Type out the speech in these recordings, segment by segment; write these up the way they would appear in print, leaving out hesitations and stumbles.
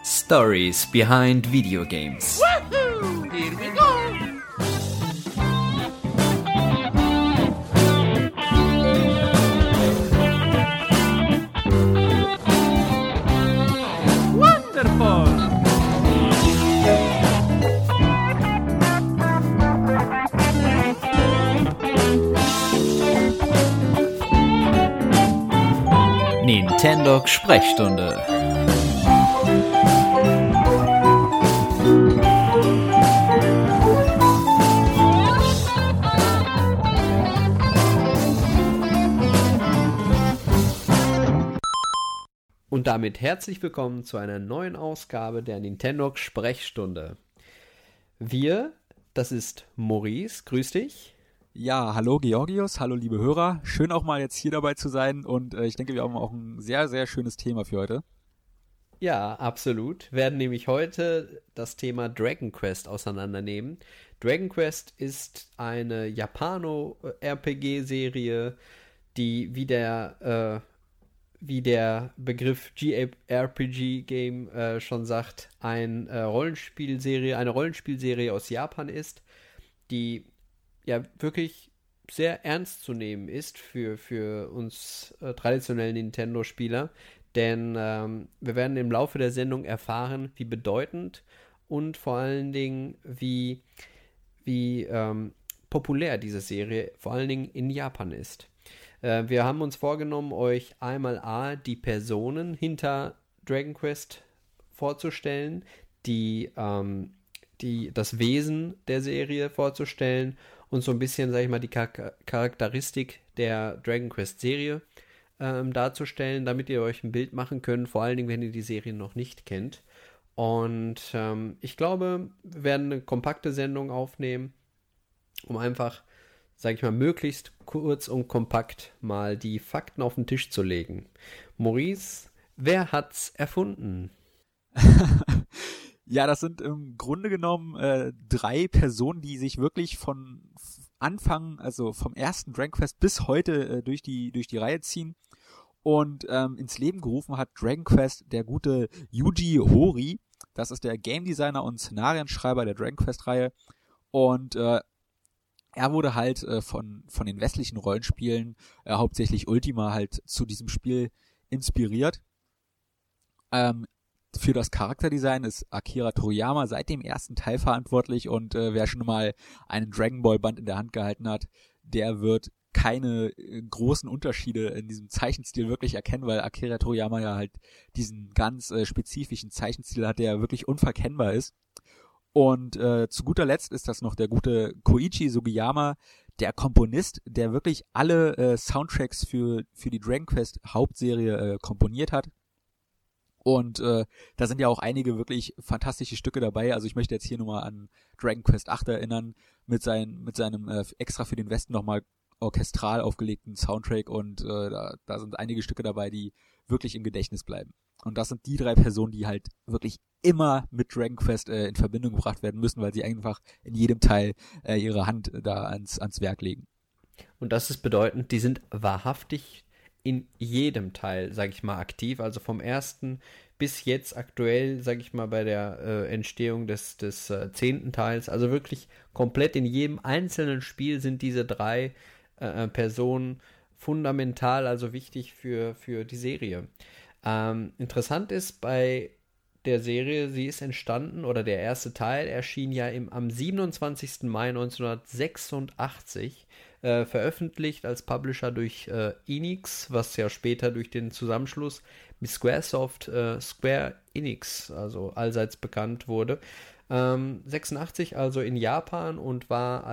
Stories behind video games. Woohoo! Here we go! Wonderful! Nintendo Sprechstunde. Und damit herzlich willkommen zu einer neuen Ausgabe der Nintendo Sprechstunde. Wir, das ist Maurice, grüß dich. Ja, hallo Georgios, hallo liebe Hörer. Schön auch mal jetzt hier dabei zu sein und ich denke, wir haben auch ein sehr, sehr schönes Thema für heute. Ja, absolut. Wir werden nämlich heute das Thema Dragon Quest auseinandernehmen. Dragon Quest ist eine Japano-RPG-Serie, die wie der Begriff JRPG-Game schon sagt, eine Rollenspielserie aus Japan ist, die ja wirklich sehr ernst zu nehmen ist für uns traditionellen Nintendo-Spieler, denn wir werden im Laufe der Sendung erfahren, wie bedeutend und vor allen Dingen wie populär diese Serie vor allen Dingen in Japan ist. Wir haben uns vorgenommen, euch einmal die Personen hinter Dragon Quest vorzustellen, das Wesen der Serie vorzustellen und so ein bisschen, sag ich mal, die Charakteristik der Dragon Quest Serie darzustellen, damit ihr euch ein Bild machen könnt, vor allen Dingen, wenn ihr die Serie noch nicht kennt. Und ich glaube, wir werden eine kompakte Sendung aufnehmen, um einfach, sag ich mal, möglichst kurz und kompakt mal die Fakten auf den Tisch zu legen. Maurice, wer hat's erfunden? Ja, das sind im Grunde genommen 3 Personen, die sich wirklich von Anfang, also vom ersten Dragon Quest bis heute durch die Reihe ziehen. Und ins Leben gerufen hat Dragon Quest der gute Yuji Horii. Das ist der Game Designer und Szenarienschreiber der Dragon Quest Reihe. Und er wurde halt von den westlichen Rollenspielen, hauptsächlich Ultima, halt zu diesem Spiel inspiriert. Für das Charakterdesign ist Akira Toriyama seit dem ersten Teil verantwortlich und wer schon mal einen Dragon Ball Band in der Hand gehalten hat, der wird keine großen Unterschiede in diesem Zeichenstil wirklich erkennen, weil Akira Toriyama ja halt diesen ganz spezifischen Zeichenstil hat, der wirklich unverkennbar ist. Und zu guter Letzt ist das noch der gute Koichi Sugiyama, der Komponist, der wirklich alle Soundtracks für die Dragon Quest Hauptserie komponiert hat. Und da sind ja auch einige wirklich fantastische Stücke dabei. Also ich möchte jetzt hier nochmal an Dragon Quest 8 erinnern, mit seinem extra für den Westen nochmal orchestral aufgelegten Soundtrack. Und da sind einige Stücke dabei, die wirklich im Gedächtnis bleiben. Und das sind die 3 Personen, die halt wirklich immer mit Dragon Quest in Verbindung gebracht werden müssen, weil sie einfach in jedem Teil ihre Hand da ans Werk legen. Und das ist bedeutend, die sind wahrhaftig in jedem Teil, sag ich mal, aktiv, also vom ersten bis jetzt aktuell, sag ich mal, bei der Entstehung des 10. Teils, also wirklich komplett in jedem einzelnen Spiel sind diese 3 Personen fundamental, also wichtig für die Serie. Interessant ist bei der Serie, sie ist entstanden, oder der erste Teil erschien ja am 27. Mai 1986, veröffentlicht als Publisher durch Enix, was ja später durch den Zusammenschluss mit Squaresoft Square Enix, also allseits bekannt wurde. 86 also in Japan und war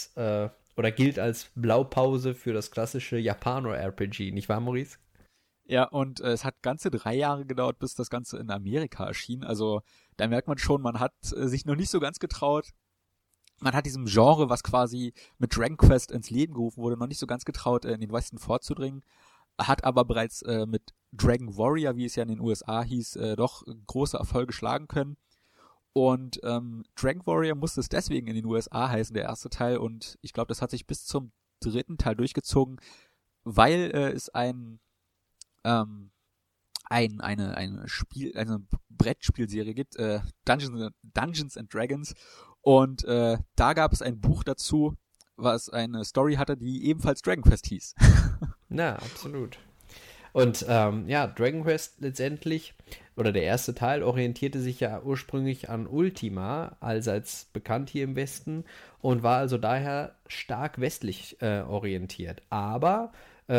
gilt als Blaupause für das klassische Japano-RPG, nicht wahr, Maurice? Ja, und es hat ganze 3 Jahre gedauert, bis das Ganze in Amerika erschien. Also da merkt man schon, man hat sich noch nicht so ganz getraut. Man hat diesem Genre, was quasi mit Dragon Quest ins Leben gerufen wurde, noch nicht so ganz getraut, in den Westen vorzudringen. Hat aber bereits mit Dragon Warrior, wie es ja in den USA hieß, doch große Erfolge schlagen können. Und Dragon Warrior musste es deswegen in den USA heißen, der erste Teil. Und ich glaube, das hat sich bis zum 3. Teil durchgezogen, weil es eine Brettspielserie gibt, Dungeons and Dragons. Und da gab es ein Buch dazu, was eine Story hatte, die ebenfalls Dragon Quest hieß. Na, absolut. Und Dragon Quest letztendlich, oder der erste Teil, orientierte sich ja ursprünglich an Ultima, allseits bekannt hier im Westen, und war also daher stark westlich orientiert. Aber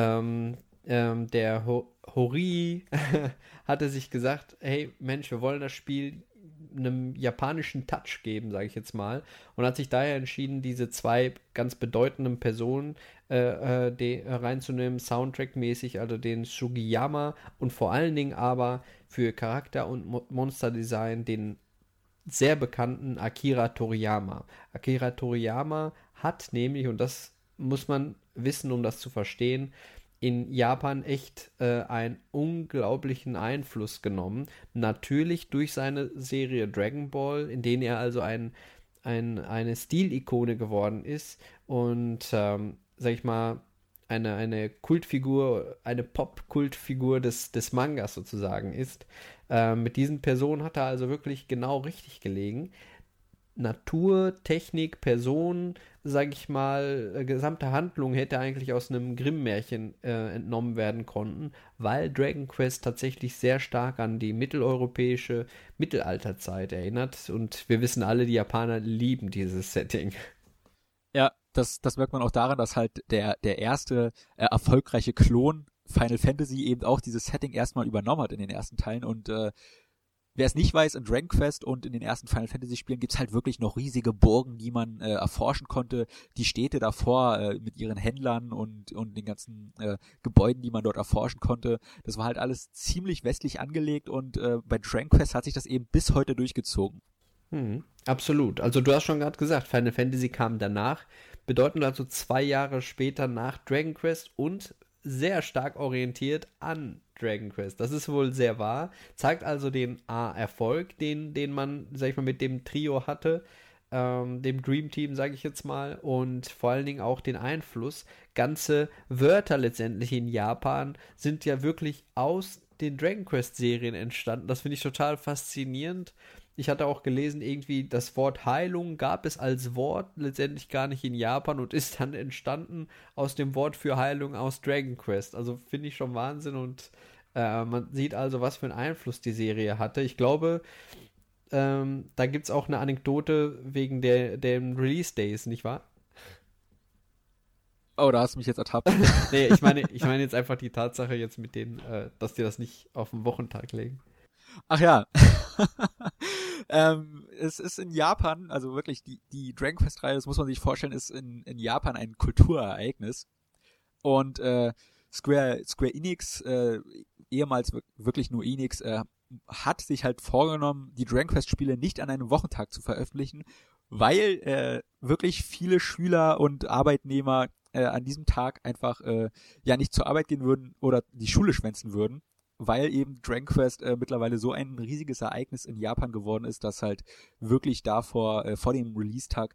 der Horii hatte sich gesagt, hey Mensch, wir wollen das Spiel einem japanischen Touch geben, sage ich jetzt mal, und hat sich daher entschieden, diese zwei ganz bedeutenden Personen reinzunehmen, Soundtrack-mäßig, also den Sugiyama und vor allen Dingen aber für Charakter- und Monsterdesign den sehr bekannten Akira Toriyama. Akira Toriyama hat nämlich, und das muss man wissen, um das zu verstehen, in Japan echt einen unglaublichen Einfluss genommen. Natürlich durch seine Serie Dragon Ball, in denen er also eine Stilikone geworden ist und, sag ich mal, eine Kultfigur, eine Pop-Kultfigur des Mangas sozusagen ist. Mit diesen Personen hat er also wirklich genau richtig gelegen. Natur, Technik, Person, sag ich mal, gesamte Handlung hätte eigentlich aus einem Grimm-Märchen entnommen werden können, weil Dragon Quest tatsächlich sehr stark an die mitteleuropäische Mittelalterzeit erinnert, und wir wissen alle, die Japaner lieben dieses Setting. Ja, das merkt man auch daran, dass halt der erste erfolgreiche Klon Final Fantasy eben auch dieses Setting erstmal übernommen hat in den ersten Teilen. Und wer es nicht weiß, in Dragon Quest und in den ersten Final Fantasy Spielen gibt's halt wirklich noch riesige Burgen, die man erforschen konnte. Die Städte davor mit ihren Händlern und den ganzen Gebäuden, die man dort erforschen konnte. Das war halt alles ziemlich westlich angelegt, und bei Dragon Quest hat sich das eben bis heute durchgezogen. Absolut. Also du hast schon gerade gesagt, Final Fantasy kam danach, bedeutend also 2 Jahre später nach Dragon Quest und sehr stark orientiert an Dragon Quest. Das ist wohl sehr wahr. Zeigt also den Erfolg, den man, sag ich mal, mit dem Trio hatte, dem Dream Team, sage ich jetzt mal, und vor allen Dingen auch den Einfluss. Ganze Wörter letztendlich in Japan sind ja wirklich aus den Dragon Quest Serien entstanden. Das finde ich total faszinierend. Ich hatte auch gelesen, irgendwie das Wort Heilung gab es als Wort letztendlich gar nicht in Japan und ist dann entstanden aus dem Wort für Heilung aus Dragon Quest. Also finde ich schon Wahnsinn, und man sieht also, was für einen Einfluss die Serie hatte. Ich glaube, da gibt es auch eine Anekdote wegen den Release Days, nicht wahr? Oh, da hast du mich jetzt ertappt. Nee, ich meine jetzt einfach die Tatsache jetzt mit denen, dass die das nicht auf den Wochentag legen. Ach ja. Es ist in Japan, also wirklich die Dragon Quest-Reihe, das muss man sich vorstellen, ist in Japan ein Kulturereignis. Und Square Enix, ehemals wirklich nur Enix, hat sich halt vorgenommen, die Dragon Quest-Spiele nicht an einem Wochentag zu veröffentlichen, weil wirklich viele Schüler und Arbeitnehmer an diesem Tag einfach nicht zur Arbeit gehen würden oder die Schule schwänzen würden, weil eben Dragon Quest mittlerweile so ein riesiges Ereignis in Japan geworden ist, dass halt wirklich davor vor dem Release-Tag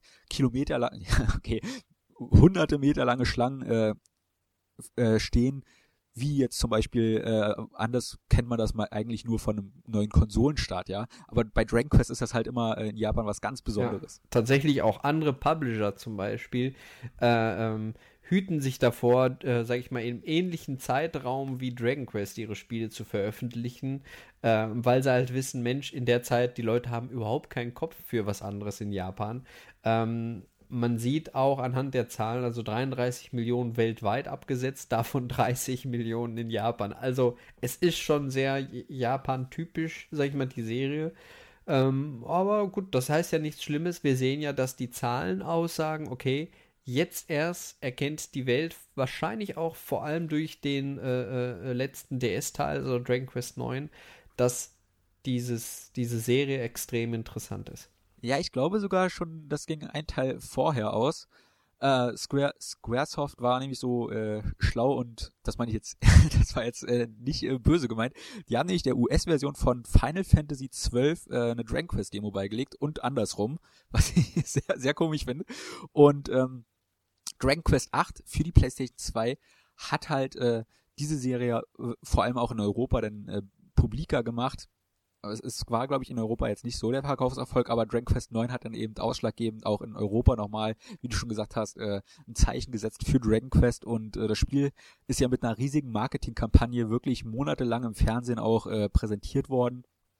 hunderte Meter lange Schlangen stehen, wie jetzt zum Beispiel, anders kennt man das mal eigentlich nur von einem neuen Konsolenstart, ja. Aber bei Dragon Quest ist das halt immer in Japan was ganz Besonderes. Ja, tatsächlich auch andere Publisher zum Beispiel hüten sich davor, sag ich mal, im ähnlichen Zeitraum wie Dragon Quest ihre Spiele zu veröffentlichen, weil sie halt wissen, Mensch, in der Zeit, die Leute haben überhaupt keinen Kopf für was anderes in Japan. Man sieht auch anhand der Zahlen, also 33 Millionen weltweit abgesetzt, davon 30 Millionen in Japan. Also es ist schon sehr Japan-typisch, sag ich mal, die Serie. Aber gut, das heißt ja nichts Schlimmes. Wir sehen ja, dass die Zahlen aussagen, okay, jetzt erst erkennt die Welt, wahrscheinlich auch vor allem durch den letzten DS-Teil, also Dragon Quest 9, dass diese Serie extrem interessant ist. Ja, ich glaube sogar schon, das ging ein Teil vorher aus. Squaresoft war nämlich so schlau, und das meine ich jetzt, das war jetzt nicht böse gemeint. Die haben nämlich der US-Version von Final Fantasy XII eine Dragon Quest Demo beigelegt und andersrum, was ich sehr, sehr komisch finde. Und Dragon Quest 8 für die PlayStation 2 hat halt diese Serie vor allem auch in Europa dann publiker gemacht. es war, glaube ich, in Europa jetzt nicht so der Verkaufserfolg, aber Dragon Quest 9 hat dann eben ausschlaggebend auch in Europa nochmal, wie du schon gesagt hast, ein Zeichen gesetzt für Dragon Quest und das Spiel ist ja mit einer riesigen Marketingkampagne wirklich monatelang im Fernsehen auch präsentiert worden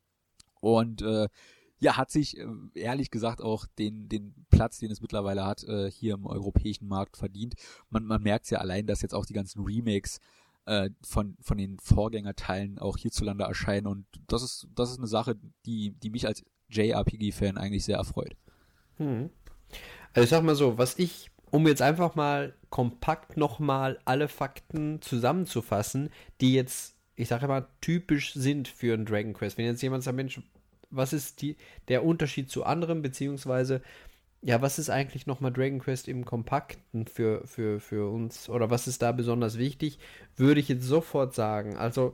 und ja, hat sich ehrlich gesagt auch den Platz, den es mittlerweile hat, hier im europäischen Markt verdient. Man merkt ja allein, dass jetzt auch die ganzen Remakes von den Vorgängerteilen auch hierzulande erscheinen und das ist eine Sache, die mich als JRPG-Fan eigentlich sehr erfreut. Also ich sag mal so, um jetzt einfach mal kompakt nochmal alle Fakten zusammenzufassen, die jetzt, ich sage mal, typisch sind für ein Dragon Quest. Wenn jetzt jemand sagt, Mensch, was ist der Unterschied zu anderen, beziehungsweise ja, was ist eigentlich nochmal Dragon Quest im Kompakten für uns oder was ist da besonders wichtig, würde ich jetzt sofort sagen. Also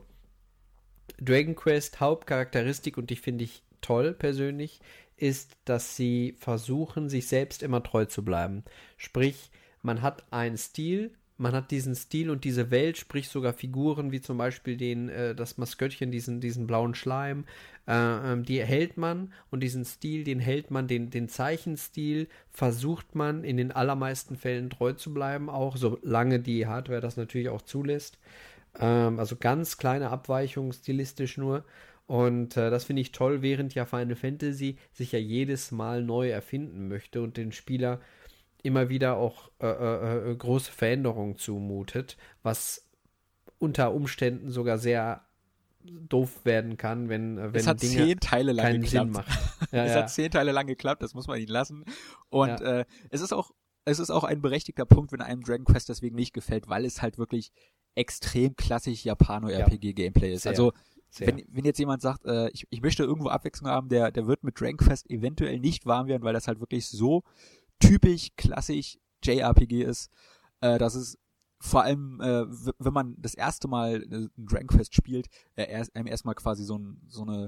Dragon Quest Hauptcharakteristik, und die finde ich toll persönlich, ist, dass sie versuchen, sich selbst immer treu zu bleiben. Sprich, man hat einen Stil, man hat diesen Stil und diese Welt, sprich sogar Figuren wie zum Beispiel das Maskottchen, diesen blauen Schleim, die hält man und diesen Stil, den hält man, den Zeichenstil versucht man in den allermeisten Fällen treu zu bleiben, auch solange die Hardware das natürlich auch zulässt. Also ganz kleine Abweichungen stilistisch nur. Und das finde ich toll, während ja Final Fantasy sich ja jedes Mal neu erfinden möchte und den Spieler immer wieder auch große Veränderungen zumutet, was unter Umständen sogar sehr doof werden kann, wenn es hat Dinge 10 Teile lang keinen geklappt. Sinn machen. Ja, es ja. hat 10 Teile lang geklappt, das muss man ihn lassen. Und Ja. es ist auch ein berechtigter Punkt, wenn einem Dragon Quest deswegen nicht gefällt, weil es halt wirklich extrem klassisch Japano-RPG-Gameplay ist. Sehr, also sehr. wenn jetzt jemand sagt, ich möchte irgendwo Abwechslung haben, der wird mit Dragon Quest eventuell nicht warm werden, weil das halt wirklich so typisch klassisch JRPG ist, dass es vor allem, wenn man das erste Mal ein Dragon Quest spielt, einem erstmal quasi so eine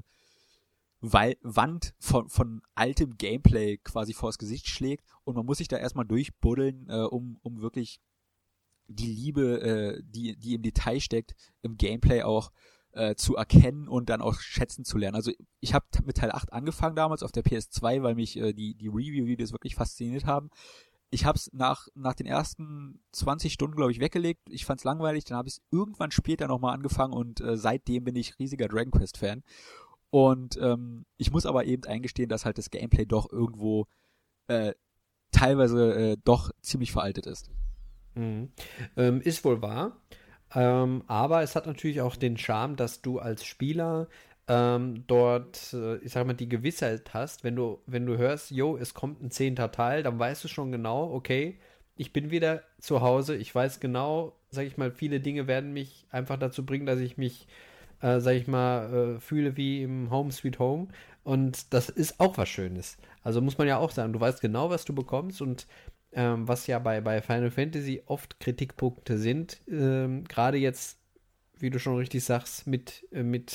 Wand von altem Gameplay quasi vors Gesicht schlägt und man muss sich da erstmal durchbuddeln, um wirklich die Liebe, die im Detail steckt, im Gameplay auch zu erkennen und dann auch schätzen zu lernen. Also ich habe mit Teil 8 angefangen damals auf der PS2, weil mich die Review-Videos wirklich fasziniert haben. Ich habe es nach den ersten 20 Stunden, glaube ich, weggelegt. Ich fand es langweilig, dann habe ich es irgendwann später nochmal angefangen und seitdem bin ich riesiger Dragon Quest-Fan. Und ich muss aber eben eingestehen, dass halt das Gameplay doch irgendwo teilweise doch ziemlich veraltet ist. Mhm. Ist wohl wahr. Aber es hat natürlich auch den Charme, dass du als Spieler dort, ich sag mal, die Gewissheit hast, wenn du hörst, jo, es kommt ein 10. Teil, dann weißt du schon genau, okay, ich bin wieder zu Hause, ich weiß genau, sag ich mal, viele Dinge werden mich einfach dazu bringen, dass ich mich, sag ich mal, fühle wie im Home Sweet Home und das ist auch was Schönes. Also muss man ja auch sagen, du weißt genau, was du bekommst und was ja bei Final Fantasy oft Kritikpunkte sind, gerade jetzt, wie du schon richtig sagst, mit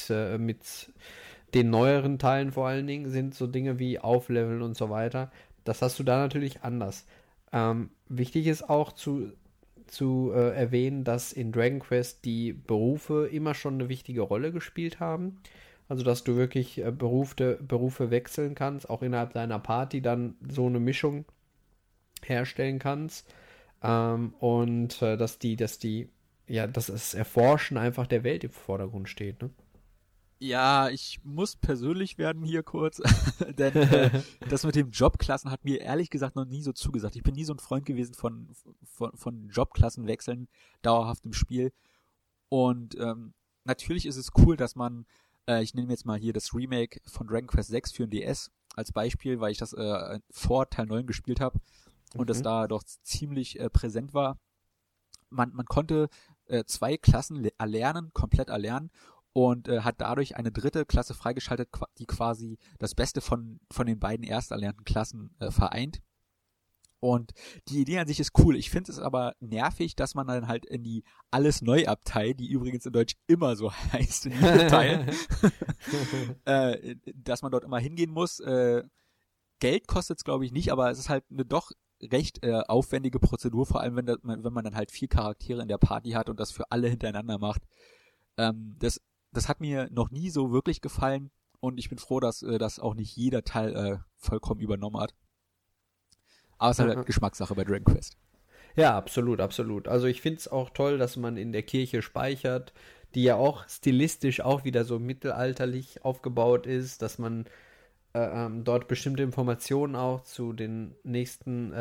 den neueren Teilen vor allen Dingen, sind so Dinge wie Aufleveln und so weiter. Das hast du da natürlich anders. Wichtig ist auch zu erwähnen, dass in Dragon Quest die Berufe immer schon eine wichtige Rolle gespielt haben. Also, dass du wirklich Berufe wechseln kannst, auch innerhalb deiner Party dann so eine Mischung herstellen kannst. Und dass das Erforschen einfach der Welt im Vordergrund steht, ne? Ja, ich muss persönlich werden hier kurz, denn das mit dem Jobklassen hat mir ehrlich gesagt noch nie so zugesagt. Ich bin nie so ein Freund gewesen von Jobklassenwechseln dauerhaft im Spiel. Und natürlich ist es cool, dass man, ich nehme jetzt mal hier das Remake von Dragon Quest 6 für den DS als Beispiel, weil ich das vor Teil 9 gespielt habe und das da doch ziemlich präsent war. Man konnte 2 Klassen komplett erlernen und hat dadurch eine 3. Klasse freigeschaltet, die quasi das Beste von den beiden erst erlernten Klassen vereint. Und die Idee an sich ist cool. Ich finde es aber nervig, dass man dann halt in die Alles-Neu-Abtei, die übrigens in Deutsch immer so heißt in diesem Teil, dass man dort immer hingehen muss. Geld kostet es, glaube ich, nicht, aber es ist halt eine doch recht aufwendige Prozedur, vor allem wenn man dann halt 4 Charaktere in der Party hat und das für alle hintereinander macht. Das hat mir noch nie so wirklich gefallen und ich bin froh, dass das auch nicht jeder Teil vollkommen übernommen hat. Aber es ist halt Geschmackssache bei Dragon Quest. Ja, absolut, absolut. Also ich finde es auch toll, dass man in der Kirche speichert, die ja auch stilistisch auch wieder so mittelalterlich aufgebaut ist, dass man dort bestimmte Informationen auch zu den nächsten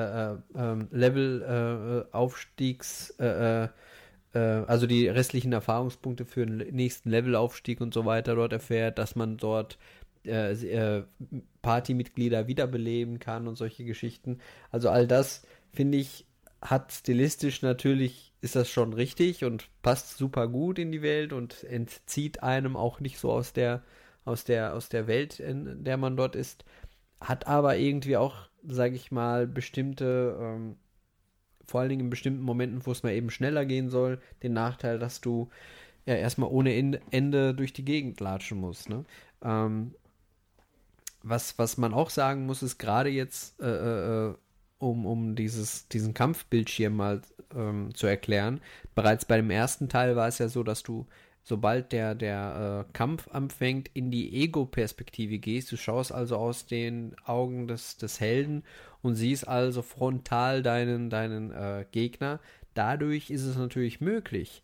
Level-Aufstiegs, also die restlichen Erfahrungspunkte für den nächsten Levelaufstieg und so weiter dort erfährt, dass man dort Partymitglieder wiederbeleben kann und solche Geschichten. Also all das, finde ich, hat stilistisch natürlich, ist das schon richtig und passt super gut in die Welt und entzieht einem auch nicht so aus der Welt, in der man dort ist, hat aber irgendwie auch, sage ich mal, bestimmte, vor allen Dingen in bestimmten Momenten, wo es mal eben schneller gehen soll, den Nachteil, dass du ja erstmal ohne Ende durch die Gegend latschen musst. Ne? Was man auch sagen muss, ist gerade jetzt, um diesen Kampfbildschirm mal zu erklären, bereits bei dem ersten Teil war es ja so, dass du sobald der Kampf anfängt, in die Ego-Perspektive gehst. Du schaust also aus den Augen des Helden und siehst also frontal deinen Gegner. Dadurch ist es natürlich möglich,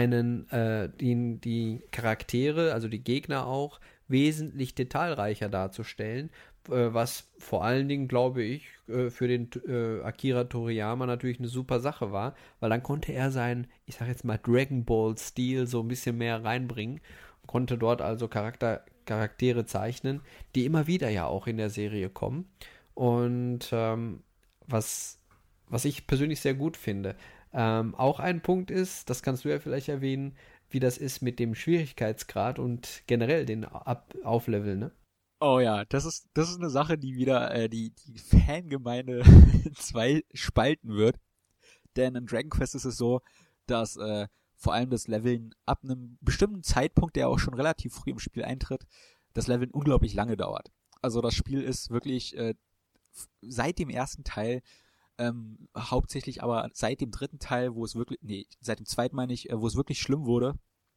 die Charaktere, also die Gegner auch, wesentlich detailreicher darzustellen, was vor allen Dingen, glaube ich, für den Akira Toriyama natürlich eine super Sache war, weil dann konnte er seinen, ich sag jetzt mal, Dragon Ball-Stil so ein bisschen mehr reinbringen, konnte dort also Charaktere zeichnen, die immer wieder ja auch in der Serie kommen und was ich persönlich sehr gut finde. Auch ein Punkt ist, das kannst du ja vielleicht erwähnen, wie das ist mit dem Schwierigkeitsgrad und generell den Aufleveln, ne? Oh ja, das ist eine Sache, die wieder die Fangemeinde in zwei spalten wird. Denn in Dragon Quest ist es so, dass vor allem das Leveln ab einem bestimmten Zeitpunkt, der auch schon relativ früh im Spiel eintritt, das Leveln unglaublich lange dauert. Also das Spiel ist wirklich seit dem ersten Teil, hauptsächlich aber seit dem dritten Teil, seit dem zweiten meine ich, wo es wirklich schlimm wurde,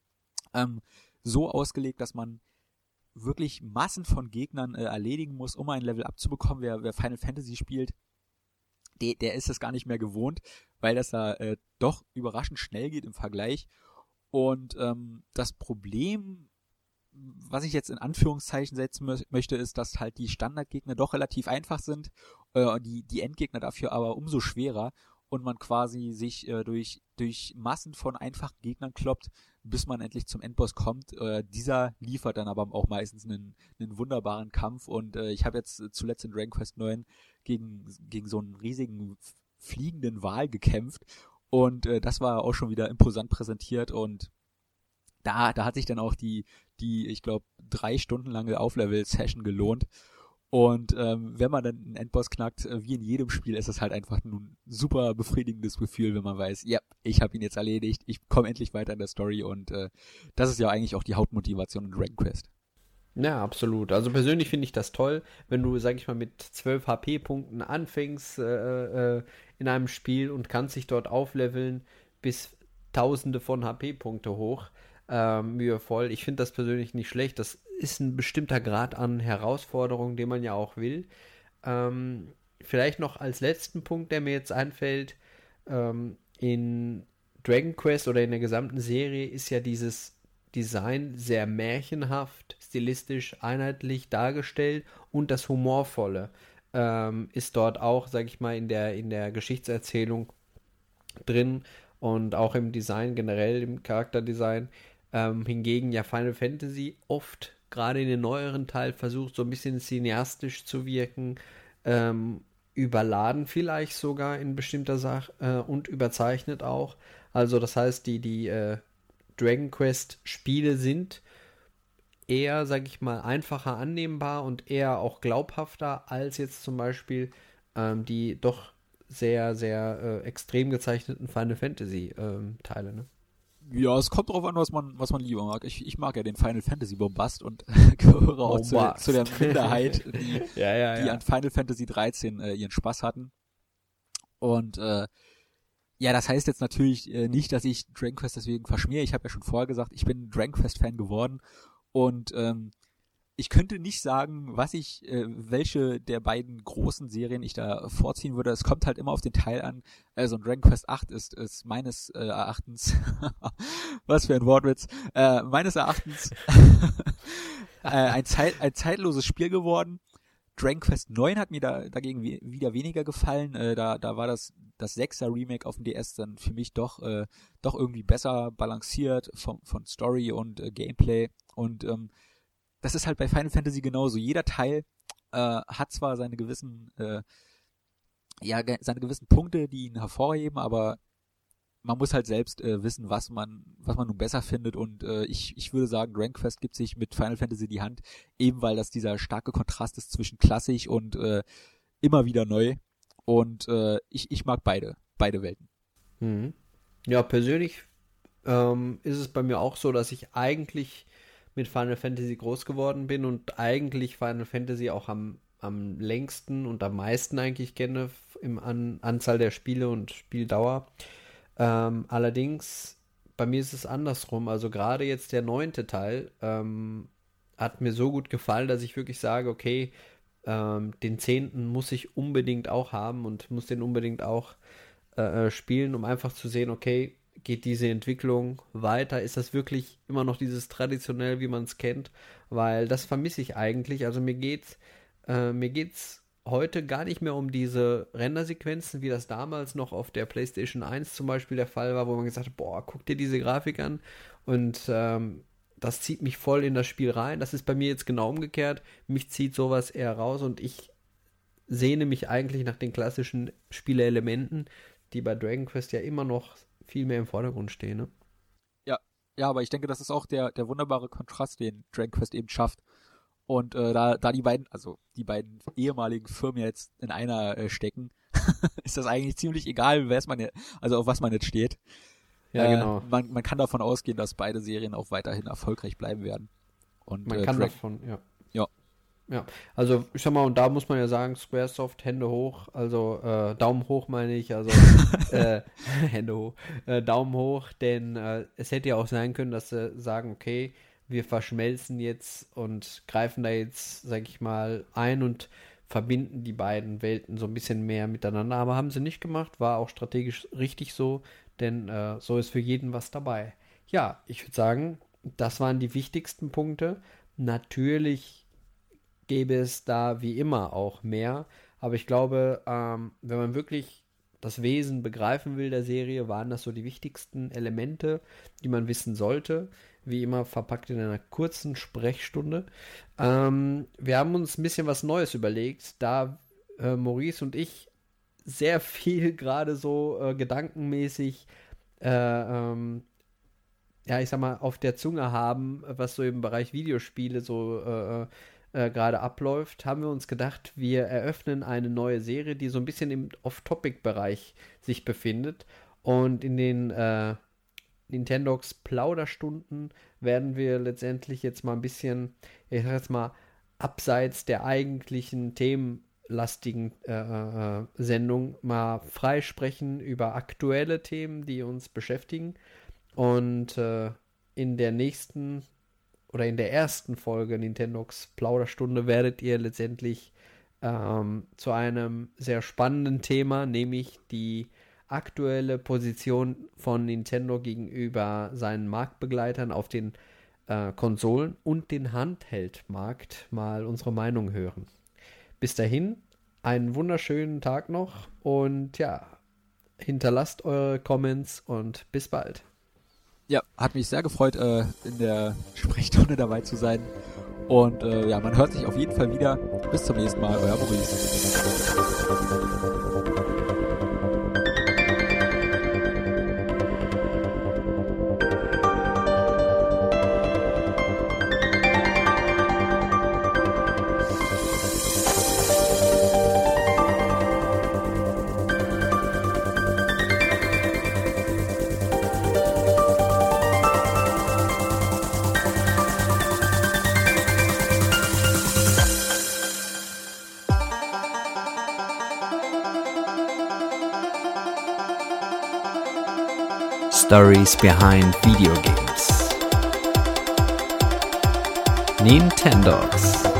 so ausgelegt, dass man wirklich Massen von Gegnern erledigen muss, um ein Level abzubekommen. Wer Final Fantasy spielt, der ist es gar nicht mehr gewohnt, weil das da doch überraschend schnell geht im Vergleich. Und das Problem, was ich jetzt in Anführungszeichen setzen möchte, ist, dass halt die Standardgegner doch relativ einfach sind, die Endgegner dafür aber umso schwerer und man quasi sich durch Massen von einfachen Gegnern kloppt, bis man endlich zum Endboss kommt. Dieser liefert dann aber auch meistens einen wunderbaren Kampf und ich habe jetzt zuletzt in Dragon Quest 9 gegen so einen riesigen fliegenden Wal gekämpft und das war auch schon wieder imposant präsentiert und da hat sich dann auch die ich glaube 3 Stunden lange Auflevel-Session gelohnt. Und wenn man dann einen Endboss knackt, wie in jedem Spiel, ist es halt einfach ein super befriedigendes Gefühl, wenn man weiß, ja, ich habe ihn jetzt erledigt, ich komme endlich weiter in der Story und das ist ja eigentlich auch die Hauptmotivation in Dragon Quest. Ja, absolut. Also persönlich finde ich das toll, wenn du, sag ich mal, mit 12 HP-Punkten anfängst in einem Spiel und kannst dich dort aufleveln bis Tausende von HP-Punkte hoch. Mühevoll. Ich finde das persönlich nicht schlecht. Das ist ein bestimmter Grad an Herausforderung, den man ja auch will. Vielleicht noch als letzten Punkt, der mir jetzt einfällt, in Dragon Quest oder in der gesamten Serie ist ja dieses Design sehr märchenhaft, stilistisch einheitlich dargestellt und das Humorvolle ist dort auch, sag ich mal, in der Geschichtserzählung drin und auch im Design generell, im Charakterdesign. Hingegen ja Final Fantasy oft, gerade in den neueren Teil, versucht so ein bisschen cineastisch zu wirken, überladen vielleicht sogar in bestimmter Sache und überzeichnet auch. Also das heißt, die Dragon Quest Spiele sind eher, sag ich mal, einfacher annehmbar und eher auch glaubhafter als jetzt zum Beispiel die doch sehr, sehr extrem gezeichneten Final Fantasy Teile, ne? Ja, es kommt drauf an, was man lieber mag. Ich mag ja den Final Fantasy Bombast und gehöre auch zu der Minderheit, die an Final Fantasy 13 ihren Spaß hatten. Und ja, das heißt jetzt natürlich nicht, dass ich Dragon Quest deswegen verschmähe. Ich habe ja schon vorher gesagt, ich bin Dragon Quest Fan geworden und ich könnte nicht sagen, welche der beiden großen Serien ich da vorziehen würde. Es kommt halt immer auf den Teil an. Also Dragon Quest 8 ist meines Erachtens, was für ein Wortwitz, meines Erachtens ein zeitloses Spiel geworden. Dragon Quest 9 hat mir dagegen wieder weniger gefallen. Da war das 6er Remake auf dem DS dann für mich doch irgendwie besser balanciert von Story und Gameplay. Und das ist halt bei Final Fantasy genauso. Jeder Teil hat zwar seine gewissen Punkte, die ihn hervorheben, aber man muss halt selbst wissen, was man nun besser findet. Und ich würde sagen, Dragon Quest gibt sich mit Final Fantasy die Hand, eben weil das dieser starke Kontrast ist zwischen klassisch und immer wieder neu. Und ich mag beide Welten. Mhm. Ja, persönlich ist es bei mir auch so, dass ich eigentlich mit Final Fantasy groß geworden bin und eigentlich Final Fantasy auch am längsten und am meisten eigentlich kenne im Anzahl der Spiele und Spieldauer. Allerdings, bei mir ist es andersrum. Also gerade jetzt der 9. Teil hat mir so gut gefallen, dass ich wirklich sage, okay, den 10. muss ich unbedingt auch haben und muss den unbedingt auch spielen, um einfach zu sehen, okay, geht diese Entwicklung weiter? Ist das wirklich immer noch dieses traditionell, wie man es kennt? Weil das vermisse ich eigentlich. Also mir geht's heute gar nicht mehr um diese Rendersequenzen, wie das damals noch auf der PlayStation 1 zum Beispiel der Fall war, wo man gesagt hat, boah, guck dir diese Grafik an und das zieht mich voll in das Spiel rein. Das ist bei mir jetzt genau umgekehrt. Mich zieht sowas eher raus und ich sehne mich eigentlich nach den klassischen Spielelementen, die bei Dragon Quest ja immer noch viel mehr im Vordergrund stehen, ne? Ja, aber ich denke, das ist auch der wunderbare Kontrast, den Dragon Quest eben schafft. Und da die beiden ehemaligen Firmen jetzt in einer stecken, ist das eigentlich ziemlich egal, auf was man jetzt steht. Ja, genau. Man kann davon ausgehen, dass beide Serien auch weiterhin erfolgreich bleiben werden. Und man kann davon, ja. Ja, also ich sag mal, und da muss man ja sagen, Squaresoft, Hände hoch, also Daumen hoch meine ich, also Hände hoch, Daumen hoch, denn es hätte ja auch sein können, dass sie sagen, okay, wir verschmelzen jetzt und greifen da jetzt, sag ich mal, ein und verbinden die beiden Welten so ein bisschen mehr miteinander, aber haben sie nicht gemacht, war auch strategisch richtig so, denn so ist für jeden was dabei. Ja, ich würde sagen, das waren die wichtigsten Punkte. Natürlich gäbe es da wie immer auch mehr, aber ich glaube, wenn man wirklich das Wesen begreifen will der Serie, waren das so die wichtigsten Elemente, die man wissen sollte, wie immer verpackt in einer kurzen Sprechstunde. Wir haben uns ein bisschen was Neues überlegt, da Maurice und ich sehr viel gerade so gedankenmäßig ich sag mal, auf der Zunge haben, was so im Bereich Videospiele so gerade abläuft, haben wir uns gedacht, wir eröffnen eine neue Serie, die so ein bisschen im Off-Topic-Bereich sich befindet. Und in den Nintendogs Plauderstunden werden wir letztendlich jetzt mal ein bisschen, ich sag jetzt mal, abseits der eigentlichen themenlastigen Sendung mal freisprechen über aktuelle Themen, die uns beschäftigen. Und in der ersten Folge Nintendogs Plauderstunde werdet ihr letztendlich zu einem sehr spannenden Thema, nämlich die aktuelle Position von Nintendo gegenüber seinen Marktbegleitern auf den Konsolen und den Handheld-Markt mal unsere Meinung hören. Bis dahin, einen wunderschönen Tag noch und ja, hinterlasst eure Comments und bis bald. Ja, hat mich sehr gefreut, in der Sprechstunde dabei zu sein. Und man hört sich auf jeden Fall wieder. Bis zum nächsten Mal, euer Maurice. Stories behind video games. Nintendogs.